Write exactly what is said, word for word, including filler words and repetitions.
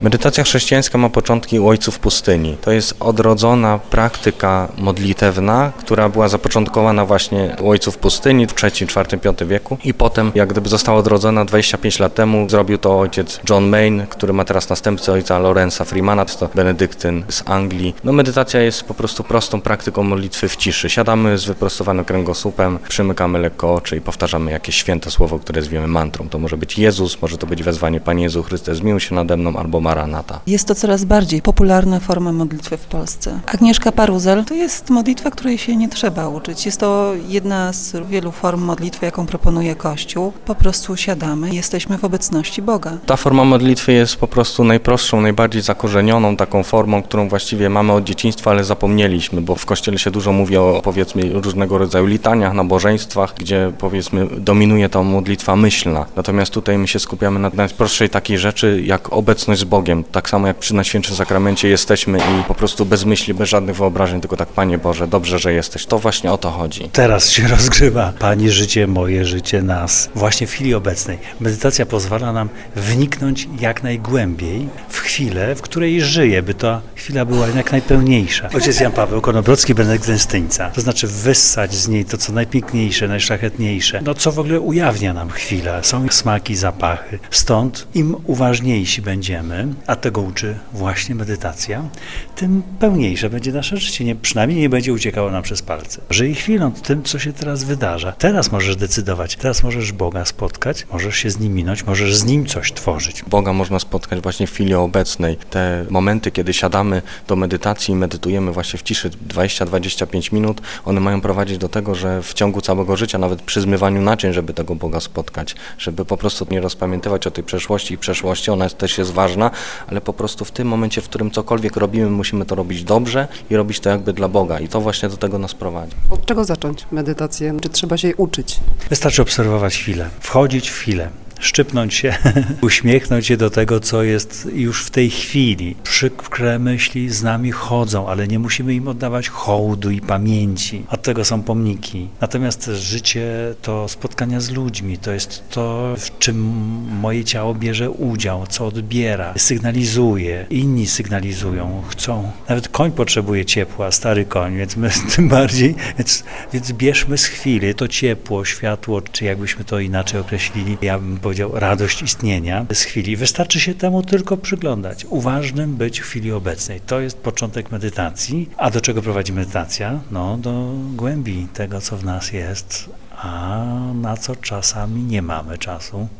Medytacja chrześcijańska ma początki u ojców pustyni. To jest odrodzona praktyka modlitewna, która była zapoczątkowana właśnie u ojców pustyni w trzecim, czwartym, piątym wieku i potem jak gdyby została odrodzona dwadzieścia pięć lat temu. Zrobił to ojciec John Main, który ma teraz następcę ojca Lorenza Freemana, to benedyktyn z Anglii. No medytacja jest po prostu prostą praktyką modlitwy w ciszy. Siadamy z wyprostowanym kręgosłupem, przymykamy lekko oczy i powtarzamy jakieś święte słowo, które zwiemy mantrą. To może być Jezus, może to być wezwanie Panie Jezu Chryste, zmiłuj się nade mną, albo Maranata. Jest to coraz bardziej popularna forma modlitwy w Polsce. Agnieszka Paruzel to jest modlitwa, której się nie trzeba uczyć. Jest to jedna z wielu form modlitwy, jaką proponuje Kościół. Po prostu siadamy, jesteśmy w obecności Boga. Ta forma modlitwy jest po prostu najprostszą, najbardziej zakorzenioną taką formą, którą właściwie mamy od dzieciństwa, ale zapomnieliśmy, bo w Kościele się dużo mówi o, powiedzmy, różnego rodzaju litaniach, nabożeństwach, gdzie powiedzmy dominuje ta modlitwa myślna. Natomiast tutaj my się skupiamy na najprostszej takiej rzeczy, jak obecność z Bogiem. Tak samo jak przy Najświętszym Sakramencie jesteśmy i po prostu bez myśli, bez żadnych wyobrażeń, tylko tak, Panie Boże, dobrze, że jesteś. To właśnie o to chodzi. Teraz się rozgrywa Pani życie, moje życie, nas. Właśnie w chwili obecnej. Medytacja pozwala nam wniknąć jak najgłębiej w chwilę, w której żyję, by ta chwila była jak najpełniejsza. Ojciec Jan Paweł Konobrodzki, benedyktyńsztyńca. To znaczy wyssać z niej to, co najpiękniejsze, najszlachetniejsze. No co w ogóle ujawnia nam chwila. Są smaki, zapachy. Stąd im uważniejsi będziemy, a tego uczy właśnie medytacja, tym pełniejsze będzie nasze życie. Nie, przynajmniej nie będzie uciekało nam przez palce. Żyj chwilą tym, co się teraz wydarza. Teraz możesz decydować. Teraz możesz Boga spotkać, możesz się z Nim minąć, możesz z Nim coś tworzyć. Boga można spotkać właśnie w chwili obecnej. Te momenty, kiedy siadamy do medytacji i medytujemy właśnie w ciszy dwadzieścia do dwudziestu pięciu minut, one mają prowadzić do tego, że w ciągu całego życia, nawet przy zmywaniu naczyń, żeby tego Boga spotkać, żeby po prostu nie rozpamiętywać o tej przeszłości i przeszłości, ona też jest ważna, ale po prostu w tym momencie, w którym cokolwiek robimy, musimy to robić dobrze i robić to jakby dla Boga i to właśnie do tego nas prowadzi. Od czego zacząć medytację? Czy trzeba się jej uczyć? Wystarczy obserwować chwilę, wchodzić w chwilę. Szczypnąć się, uśmiechnąć się do tego, co jest już w tej chwili. Przykre myśli z nami chodzą, ale nie musimy im oddawać hołdu i pamięci. Od tego są pomniki. Natomiast życie to spotkania z ludźmi, to jest to, w czym moje ciało bierze udział, co odbiera, sygnalizuje, inni sygnalizują, chcą. Nawet koń potrzebuje ciepła, stary koń, więc my tym bardziej, więc, więc bierzmy z chwili to ciepło, światło, czy jakbyśmy to inaczej określili, ja bym powiedział, radość istnienia z chwili. Wystarczy się temu tylko przyglądać. Uważnym być w chwili obecnej. To jest początek medytacji. A do czego prowadzi medytacja? No, do głębi tego, co w nas jest, a na co czasami nie mamy czasu.